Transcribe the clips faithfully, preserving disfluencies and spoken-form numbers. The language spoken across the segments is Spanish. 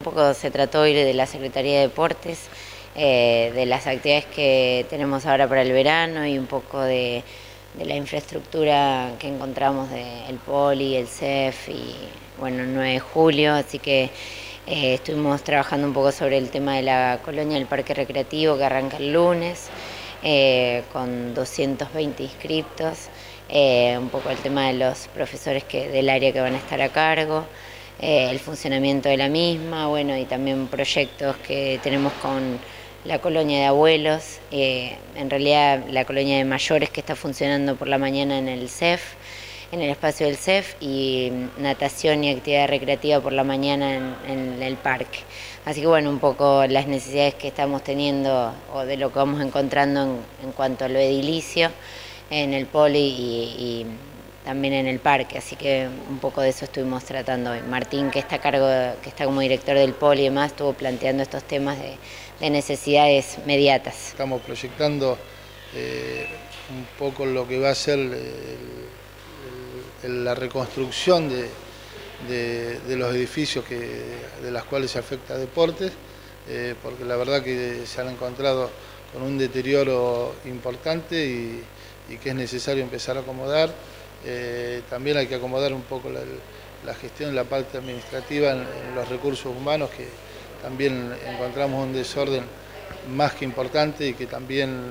poco se trató hoy de la Secretaría de Deportes, eh, de las actividades que tenemos ahora para el verano y un poco de, de la infraestructura que encontramos del Poli, el C E F y bueno, el nueve de julio, así que eh, estuvimos trabajando un poco sobre el tema de la colonia del Parque Recreativo que arranca el lunes, eh, con doscientos veinte inscriptos, eh, un poco el tema de los profesores que, del área que van a estar a cargo, eh, el funcionamiento de la misma, bueno, y también proyectos que tenemos con la colonia de abuelos, eh, en realidad la colonia de mayores que está funcionando por la mañana en el C E F, en el espacio del C E F, y natación y actividad recreativa por la mañana en, en el parque. Así que bueno, un poco las necesidades que estamos teniendo o de lo que vamos encontrando en, en cuanto a lo edilicio en el Poli y, y también en el parque, así que un poco de eso estuvimos tratando hoy. Martín, que está a cargo, que está como director del Poli y demás, estuvo planteando estos temas de, de necesidades mediatas. Estamos proyectando eh, un poco lo que va a ser el, el, la reconstrucción de, de, de los edificios que, de las cuales se afecta a deportes, eh, porque la verdad que se han encontrado con un deterioro importante y, y que es necesario empezar a acomodar. Eh, también hay que acomodar un poco la, la gestión, la parte administrativa en, en los recursos humanos, que también encontramos un desorden más que importante y que también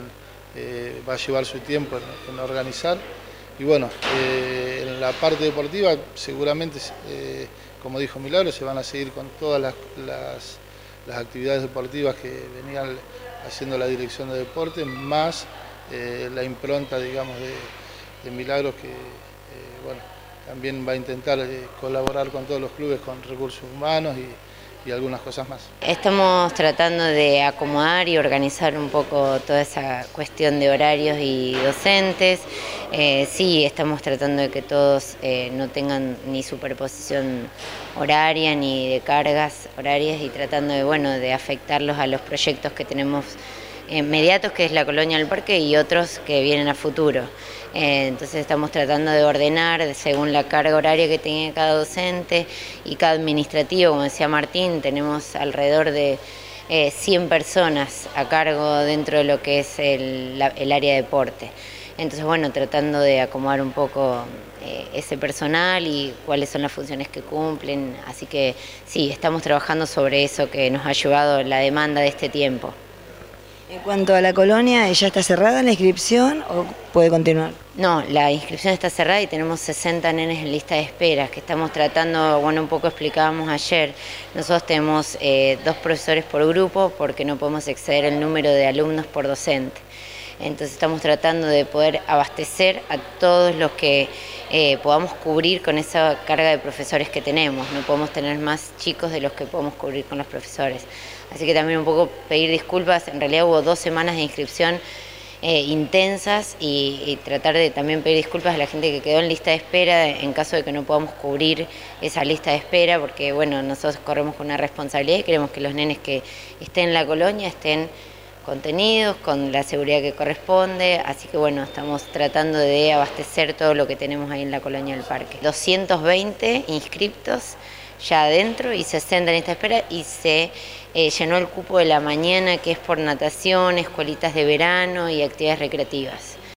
eh, va a llevar su tiempo en, en organizar. Y bueno, eh, en la parte deportiva seguramente, eh, como dijo Milagro, se van a seguir con todas las, las, las actividades deportivas que venían haciendo la Dirección de Deportes, más eh, la impronta, digamos, de, de Milagros, que eh, bueno, también va a intentar eh, colaborar con todos los clubes con recursos humanos y, y algunas cosas más. Estamos tratando de acomodar y organizar un poco toda esa cuestión de horarios y docentes. Eh, sí, estamos tratando de que todos eh, no tengan ni superposición horaria ni de cargas horarias y tratando de, bueno, de afectarlos a los proyectos que tenemos inmediatos, que es la colonia del parque, y otros que vienen a futuro. Eh, entonces estamos tratando de ordenar según la carga horaria que tenga cada docente y cada administrativo. Como decía Martín, tenemos alrededor de eh, cien personas a cargo dentro de lo que es el, la, el área de deporte. Entonces, bueno, tratando de acomodar un poco eh, ese personal y cuáles son las funciones que cumplen. Así que sí, estamos trabajando sobre eso que nos ha llevado la demanda de este tiempo. En cuanto a la colonia, ¿ya está cerrada la inscripción o puede continuar? No, la inscripción está cerrada y tenemos sesenta nenes en lista de espera, que estamos tratando, bueno, un poco explicábamos ayer, nosotros tenemos eh, dos profesores por grupo porque no podemos exceder el número de alumnos por docente. Entonces estamos tratando de poder abastecer a todos los que eh, podamos cubrir con esa carga de profesores que tenemos. No podemos tener más chicos de los que podemos cubrir con los profesores. Así que también un poco pedir disculpas. En realidad hubo dos semanas de inscripción eh, intensas y, y tratar de también pedir disculpas a la gente que quedó en lista de espera en caso de que no podamos cubrir esa lista de espera, porque bueno, nosotros corremos con una responsabilidad y queremos que los nenes que estén en la colonia estén contenidos, con la seguridad que corresponde, así que bueno, estamos tratando de abastecer todo lo que tenemos ahí en la colonia del parque. doscientos veinte inscriptos ya adentro y sesenta en esta espera, y se eh, llenó el cupo de la mañana, que es por natación, escuelitas de verano y actividades recreativas.